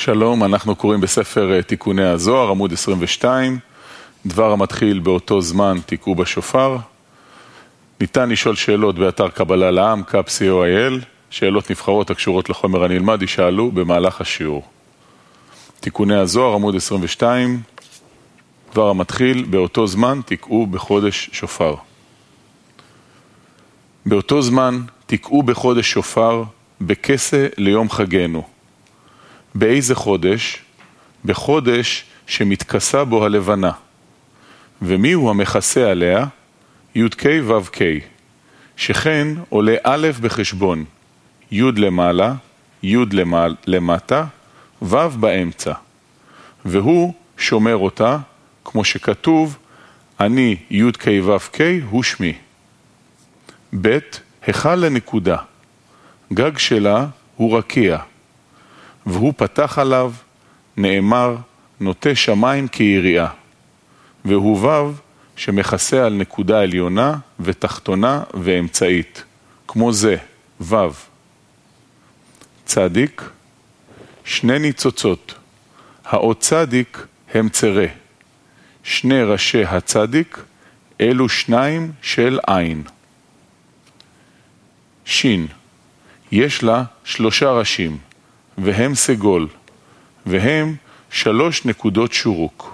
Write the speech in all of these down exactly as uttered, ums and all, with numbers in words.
שלום, אנחנו קוראים בספר תיקוני הזוהר, עמוד עשרים ושתיים, דבר המתחיל באותו זמן תיקעו בשופר. ניתן לשאול שאלות באתר קבלה לעם, קאפ סי או איי אל, שאלות נבחרות הקשורות לחומר הנלמד יישאלו במהלך השיעור. תיקוני הזוהר, עמוד עשרים ושתיים, דבר המתחיל באותו זמן תיקעו בחודש שופר. באותו זמן תיקעו בחודש שופר בכסה ליום חגנו. באיזה חודש? בחודש שמתכסה בו הלבנה. ומי הוא המכסה עליה? י' ק' ו' ק', שכן עולה א' בחשבון, י' למעלה, י' למעלה, למטה, ו' באמצע. והוא שומר אותה, כמו שכתוב, אני י' ק' ו' ק' הוא שמי. ב' החל לנקודה, גג שלה הוא רקיע. והוא פתח עליו, נאמר, נוטה שמיים כיריעה. והוא וו שמכסה על נקודה עליונה ותחתונה ואמצעית, כמו זה, וו. צדיק, שני ניצוצות, האות צדיק הם צרה. שני ראשי הצדיק, אלו שניים של עין. שין, יש לה שלושה ראשים. והם סגול, והם שלוש נקודות שורוק.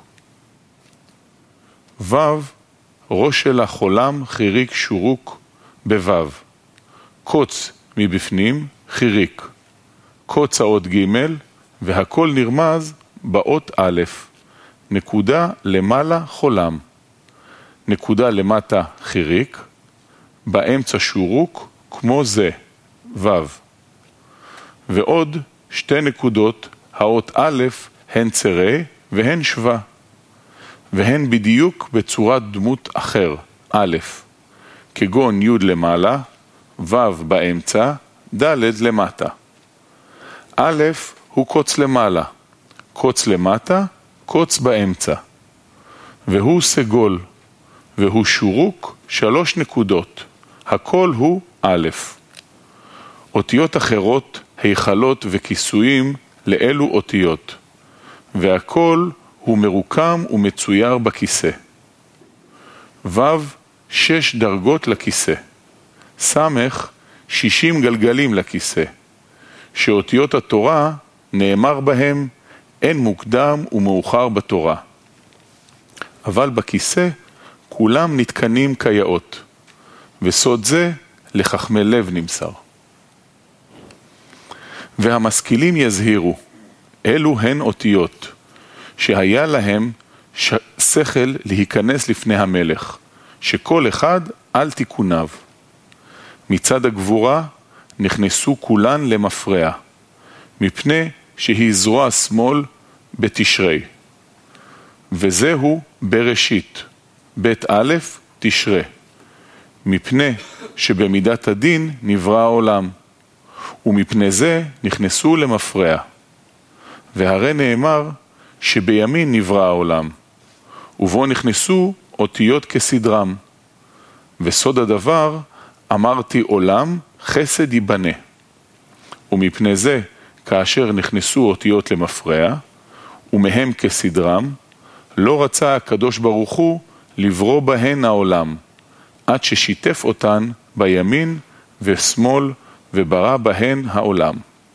וו, ראש שלה חולם חיריק שורוק בוו. קוץ מבפנים חיריק. קוץ האות ג' והכל נרמז באות א'. נקודה למעלה חולם. נקודה למטה חיריק. באמצע שורוק כמו זה, וו. ועוד שתי נקודות, האות א' הן צרה והן שווה, והן בדיוק בצורת דמות אחר, א', כגון י' למעלה, ו' באמצע, ד' למטה. א' הוא קוץ למעלה, קוץ למטה, קוץ באמצע. והוא סגול, והוא שורוק שלוש נקודות, הכל הוא א'. אותיות אחרות, היכלות וכיסויים לאלו אותיות, והכל הוא מרוקם ומצויר בכיסא. ו' שש דרגות לכיסא, סמך שישים גלגלים לכיסא, שאותיות התורה נאמר בהם אין מוקדם ומאוחר בתורה. אבל בכיסא כולם נתקנים כיאות, וסוד זה לחכמי לב נמסר. והמשכילים יזהירו, אלו הן אותיות, שהיה להם ש... שכל להיכנס לפני המלך, שכל אחד על תיקוניו. מצד הגבורה נכנסו כולן למפרע, מפני שהיא זרוע שמאל בתשרי. וזהו בראשית, בית א' תשרה, מפני שבמידת הדין נברא העולם. ומפני זה נכנסו למפרע. והרי נאמר שבימין נברא העולם, ובו נכנסו אותיות כסדרם. וסוד הדבר אמרתי עולם חסד ייבנה. ומפני זה כאשר נכנסו אותיות למפרע, ומהם כסדרם, לא רצה הקדוש ברוך הוא לברוא בהן העולם, עד ששיתף אותן בימין ושמאל, וברא בהן העולם.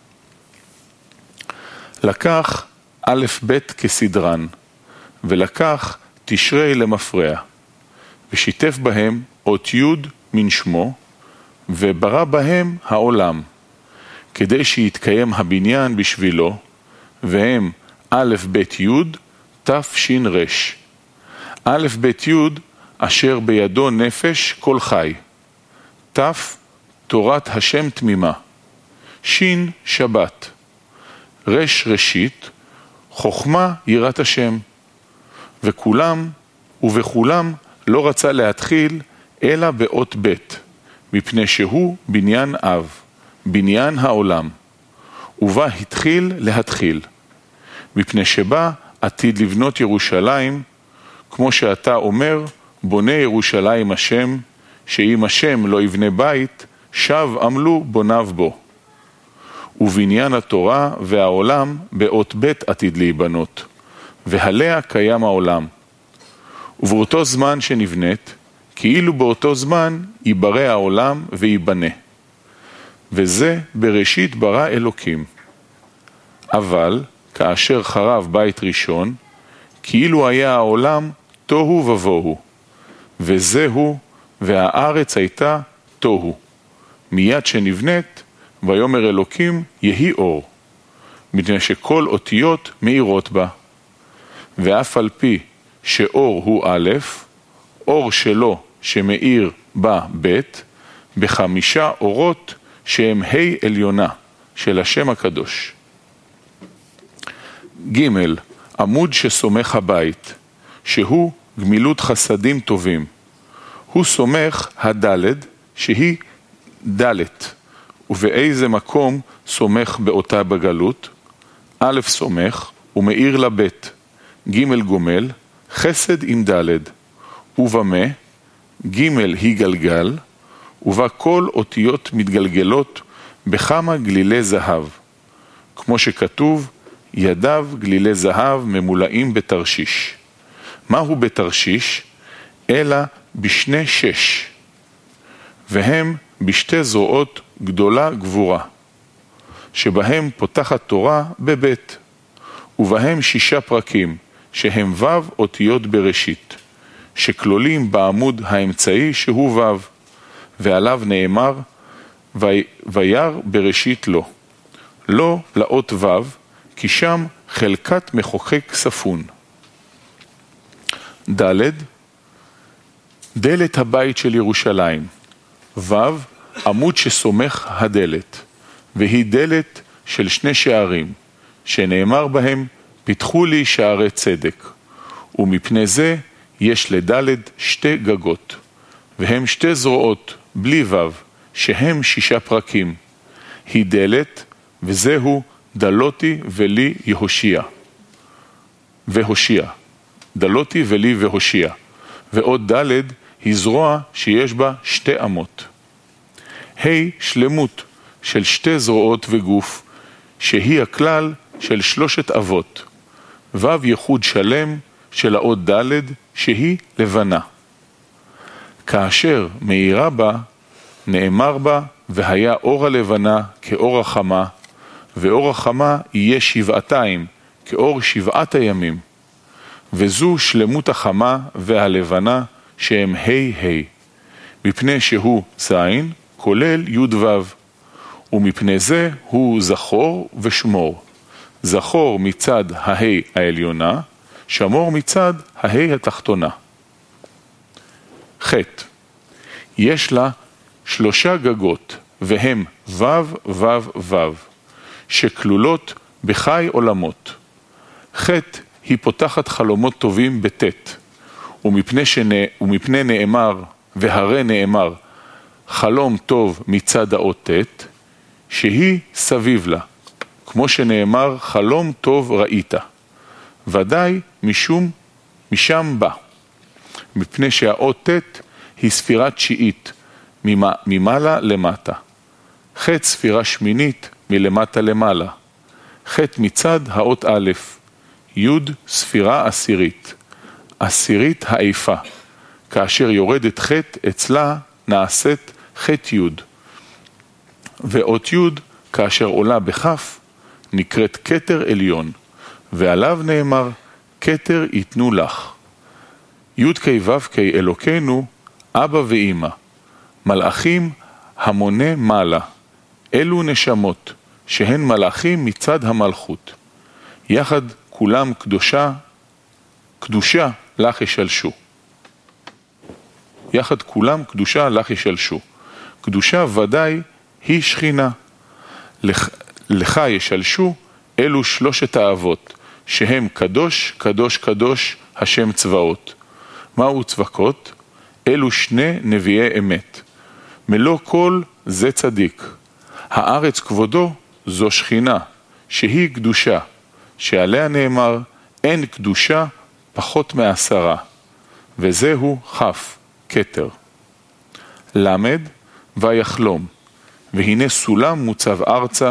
לקח א' ב' כסדרן, ולקח תשרי למפרע, ושיתף בהם אות י' מן שמו, וברא בהם העולם, כדי שיתקיים הבניין בשבילו, והם א' ב' י' ת' ש' ר'. א' ב' י' אשר בידו נפש כל חי, ת' תורת השם תמימה, שין שבת, רש ראשית, חוכמה יראת השם. וכולם ובכולם לא רצה להתחיל אלא באות ב', מפני שהוא בניין אב, בניין העולם, ובה התחיל להתחיל, מפני שבא עתיד לבנות ירושלים, כמו שאתה אומר, בונה ירושלים השם, שאם השם לא יבנה בית, שב עמלו בוניו בו. ובניין התורה והעולם באות בית עתיד להיבנות, ועליה קיים העולם. ובאותו זמן שנבנית, כאילו באותו זמן ייברא העולם וייבנה. וזה בראשית ברא אלוקים. אבל כאשר חרב בית ראשון, כאילו היה העולם תוהו ובוהו, וזהו, והארץ הייתה תוהו. מיד שנבנית, ויאמר אלוקים יהי אור, מפני שכל אותיות מאירות בה. ואף על פי שאור הוא א', אור שלו שמאיר בה ב', בחמישה אורות שהם ה' עליונה של השם הקדוש. ג' עמוד שסומך הבית, שהוא גמילות חסדים טובים. הוא סומך הדלת, שהיא דלת. ובאיזה מקום סומך באותה בגלות? א' סומך ומאיר לבית, ג' גומל, חסד עם דלת. ובמה? ג' היא גלגל, ובה כל אותיות מתגלגלות בכמה גלילי זהב. כמו שכתוב, ידיו גלילי זהב ממולאים בתרשיש. מהו בתרשיש? אלא בשני שש. והם בשתי זרועות גדולה גבורה, שבהם פותחת תורה בבית, ובהם שישה פרקים, שהם ו' אותיות בראשית, שכלולים בעמוד האמצעי שהוא ו', ועליו נאמר, וירא בראשית לו. לא לאות ו', כי שם חלקת מחוקק ספון. ד' דלת הבית של ירושלים. ו' עמוד שסומך הדלת, והיא דלת של שני שערים, שנאמר בהם, פיתחו לי שערי צדק. ומפני זה יש לדלת שתי גגות, והם שתי זרועות בלי ו', שהם שישה פרקים. היא דלת, וזהו דלותי ולי יהושיע. והושיע. דלותי ולי והושיע. ועוד דלת היא זרוע שיש בה שתי אמות. ה' שלמות של שתי זרועות וגוף, שהיא הכלל של שלושת אבות. ו' ייחוד שלם של האות ד', שהיא לבנה. כאשר מאירה בה, נאמר בה, והיה אור הלבנה כאור החמה, ואור החמה יהיה שבעתיים, כאור שבעת הימים. וזו שלמות החמה והלבנה שהם ה' ה', מפני שהוא זין, כולל י' ו', ומפני זה הוא זכור ושמור. זכור מצד ה' העליונה, שמור מצד ה' התחתונה. ח' יש לה שלושה גגות, והם ו' ו' ו', שכלולות בחי עולמות. ח' היא פותחת חלומות טובים בט', ומפני, שנ... ומפני נאמר, והרי נאמר, חלום טוב מצד האות ט', שהיא סביב לה, כמו שנאמר, חלום טוב ראית. ודאי משום, משם בא, מפני שהאות ט' היא ספירה תשיעית, ממעלה למטה. ח' ספירה שמינית מלמטה למעלה. ח' מצד האות א', י' ספירה עשירית. עשירית העיפה. כאשר יורדת ח' אצלה נעשית ח' י'. ואות י' כאשר עולה בכף נקראת כתר עליון, ועליו נאמר כתר יתנו לך. י' כ' ו' כ' אלוקינו אבא ואמא, מלאכים המונה מעלה, אלו נשמות שהן מלאכים מצד המלכות, יחד כולם קדושה, קדושה לך ישלשו. יחד כולם קדושה לך ישלשו. קדושה ודאי היא שכינה. לך, לך ישלשו אלו שלושת האבות, שהם קדוש, קדוש, קדוש, השם צבאות. מהו צבקות? אלו שני נביאי אמת. מלוא כל זה צדיק. הארץ כבודו זו שכינה, שהיא קדושה, שעליה נאמר, אין קדושה פחות מעשרה, וזהו חף, כתר. למד ויחלום, והנה סולם מוצב ארצה,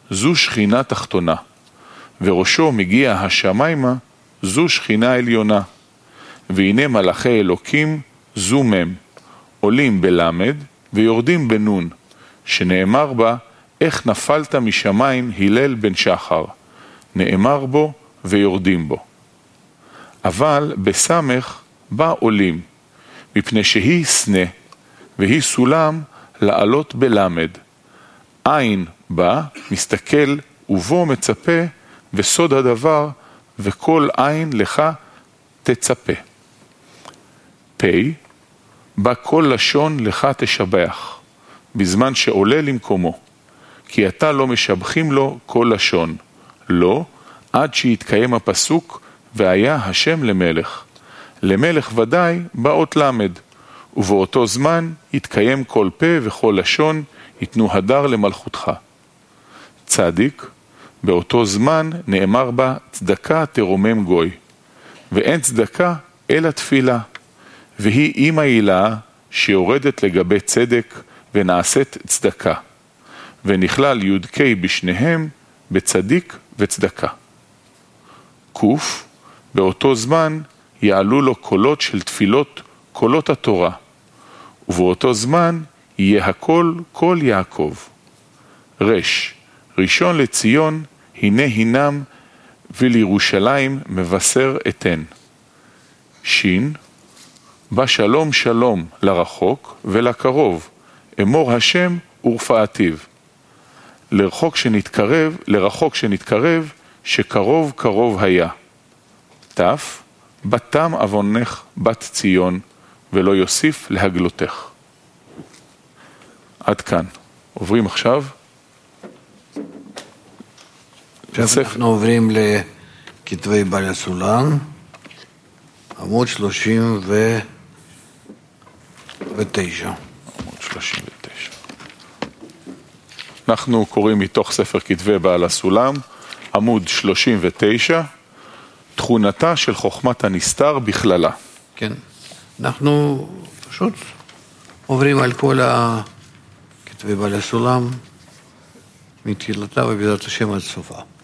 זו שכינה תחתונה, וראשו מגיע השמיימה, זו שכינה עליונה. והנה מלאכי אלוקים, זו מם, עולים בלמד ויורדים בנון, שנאמר בה, איך נפלת משמיים הלל בן שחר, נאמר בו ויורדים בו. אבל בסמך בא עולים, מפני שהיא סנה, והיא סולם לעלות בלמד. עין בא, מסתכל, ובו מצפה, וסוד הדבר, וכל עין לך תצפה. פי, בא כל לשון לך תשבח, בזמן שעולה למקומו, כי אתה לא משבחים לו כל לשון, לא, עד שיתקיים הפסוק, והיה השם למלך. למלך ודאי באות למד, ובאותו זמן יתקיים כל פה וכל לשון, יתנו הדר למלכותך. צדיק, באותו זמן נאמר בה צדקה תרומם גוי, ואין צדקה אלא תפילה, והיא אימא הילה שיורדת לגבי צדק ונעשית צדקה, ונכלל יודקי בשניהם בצדיק וצדקה. קוף, באותו זמן יעלו לו קולות של תפילות, קולות התורה, ובאותו זמן יהיה הכל כל יעקב. רש, ראשון לציון, הנה הינם, ולירושלים מבשר אתן. שין, בשלום שלום לרחוק ולקרוב, אמור השם ורפאתיו. לרחוק שנתקרב, לרחוק שנתקרב, שקרוב קרוב היה. תף, בתם אבונך בת ציון, ולא יוסיף להגלותך. עד כאן. עוברים עכשיו. עכשיו אנחנו עוברים לכתבי בעל הסולם, עמוד שלושים ותשע. עמוד שלושים ותשע. אנחנו קוראים מתוך ספר כתבי בעל הסולם, עמוד שלושים ותשע, תכונתה של חוכמת הנסתר בכללה. כן, אנחנו פשוט עוברים על כל הכתבי בעל הסולם, מתחילתה ובעזרת השם עד סופה.